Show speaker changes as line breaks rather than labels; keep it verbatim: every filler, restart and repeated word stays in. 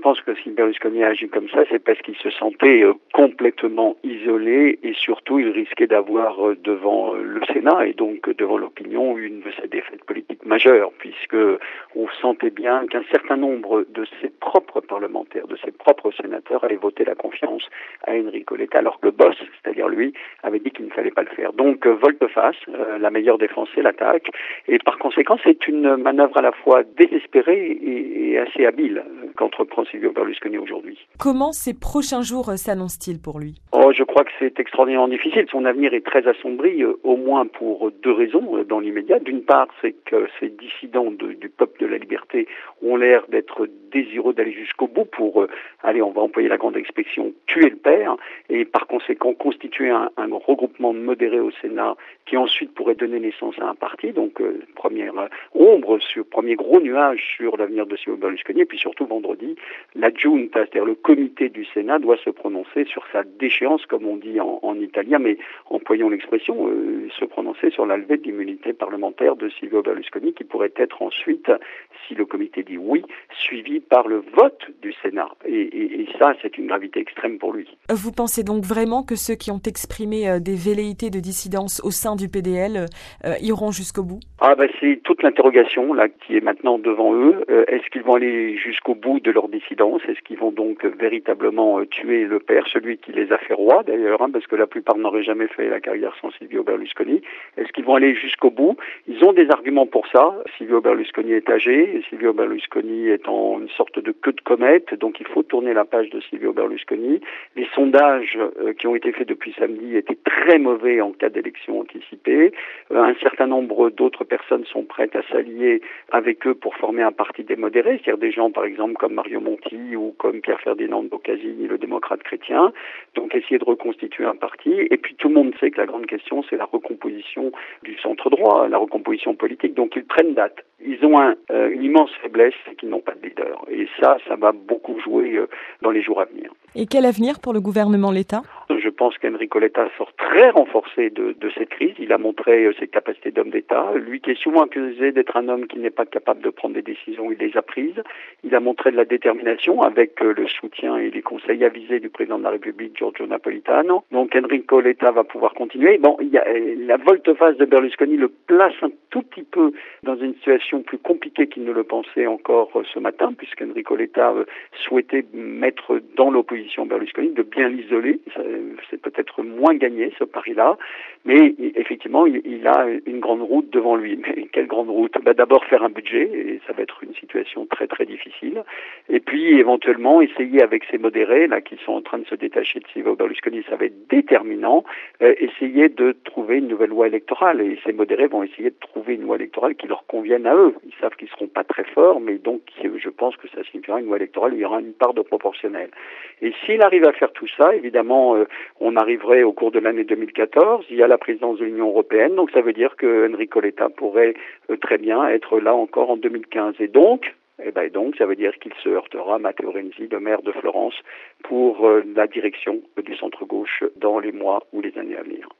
pense que si Berlusconi a agi comme ça, c'est parce qu'il se sentait euh, complètement isolé et surtout il risquait d'avoir euh, devant euh, le Sénat et donc euh, devant l'opinion une de ses défaites politiques majeures, puisque on sentait bien qu'un certain nombre de ses propres parlementaires, de ses propres sénateurs avaient voté la confiance à Enrico Letta, alors que le boss, c'est-à-dire lui, avait dit qu'il ne fallait pas le faire. Donc euh, volte-face, euh, la meilleure défense c'est l'attaque, et par conséquent c'est une manœuvre à la fois désespérée et, et assez habile euh, qu'entreprend Silvio Berlusconi aujourd'hui.
Comment ces prochains jours s'annoncent-ils pour lui ?
Oh, je crois que c'est extraordinairement difficile. Son avenir est très assombri, euh, au moins pour deux raisons euh, dans l'immédiat. D'une part, c'est que ces dissidents de, du peuple de la liberté ont l'air d'être désireux d'aller jusqu'au bout pour, euh, allez, on va employer la grande expression, tuer le père, et par conséquent constituer un, un regroupement modéré au Sénat qui ensuite pourrait donner naissance à un parti. Donc, euh, première euh, ombre, sur, premier gros nuage sur l'avenir de Silvio Berlusconi. Et puis surtout, vendredi, la Giunta, c'est-à-dire le comité du Sénat, doit se prononcer sur sa déchéance, comme on dit en, en italien, mais employons l'expression, euh, se prononcer sur la levée de l'immunité parlementaire de Silvio Berlusconi, qui pourrait être ensuite, si le comité dit oui, suivi par le vote du Sénat. Et, et, et ça, c'est une gravité extrême pour lui.
Vous pensez donc vraiment que ceux qui ont exprimé euh, des velléités de dissidence au sein du P D L euh, iront jusqu'au bout ?
Ah ben c'est toute l'interrogation là qui est maintenant devant eux. Euh, est-ce qu'ils vont aller jusqu'au bout de leur dissidence ? Est-ce qu'ils vont donc euh, véritablement euh, tuer le père, celui qui les a fait roi d'ailleurs, hein, parce que la plupart n'auraient jamais fait la carrière sans Silvio Berlusconi. Est-ce qu'ils vont aller jusqu'au bout ? Ils ont des arguments pour ça. Silvio Berlusconi est âgé, Silvio Berlusconi est en une sorte de queue de comète, donc il faut tourner la page de Silvio Berlusconi. Les sondages euh, qui ont été faits depuis samedi étaient très mauvais en cas d'élection anticipée. Euh, un certain nombre d'autres personnes sont prêtes à s'allier avec eux pour former un parti des modérés, c'est-à-dire des gens par exemple comme Mario Monti ou comme Pierre-Ferdinand Boccasini, le démocrate chrétien, donc essayer de reconstituer un parti. Et puis tout le monde sait que la grande question c'est la recomposition du centre-droit, la recomposition politique, donc ils prennent date. Ils ont un, euh, une immense faiblesse, c'est qu'ils n'ont pas de leader. Et ça, ça va beaucoup jouer euh, dans les jours à venir.
Et quel avenir pour le gouvernement Letta ?
Je pense qu'Enrico Letta sort très renforcé de, de cette crise. Il a montré euh, ses capacités d'homme d'État. Lui qui est souvent accusé d'être un homme qui n'est pas capable de prendre des décisions, il les a prises. Il a montré de la détermination avec euh, le soutien et les conseils avisés du président de la République, Giorgio Napolitano. Donc Enrico Letta va pouvoir continuer. Bon, il y a, euh, la volte-face de Berlusconi le place un tout petit peu dans une situation plus compliquée qu'il ne le pensait encore euh, ce matin, puisqu'Enrico Letta euh, souhaitait mettre dans l'opposition Berlusconi, de bien l'isoler. Ça, c'est peut-être moins gagné ce pari-là, mais effectivement il, il a une grande route devant lui. Mais quelle grande route ? Bah, d'abord faire un budget, et ça va être une situation très très difficile, et puis éventuellement essayer avec ces modérés là qui sont en train de se détacher de Silvio Berlusconi, ça va être déterminant, euh, essayer de trouver une nouvelle loi électorale, et ces modérés vont essayer de trouver une loi électorale qui leur convienne à eux. Ils savent qu'ils seront pas très forts, mais donc je pense que ça signifiera une loi électorale où il y aura une part de proportionnel. Et s'il arrive à faire tout ça, évidemment, euh, on arriverait au cours de l'année deux mille quatorze, il y a la présidence de l'Union européenne, donc ça veut dire que Enrico Letta pourrait euh, très bien être là encore en deux mille quinze. Et donc, eh ben donc, ça veut dire qu'il se heurtera à Matteo Renzi, le maire de Florence, pour euh, la direction du centre-gauche dans les mois ou les années à venir.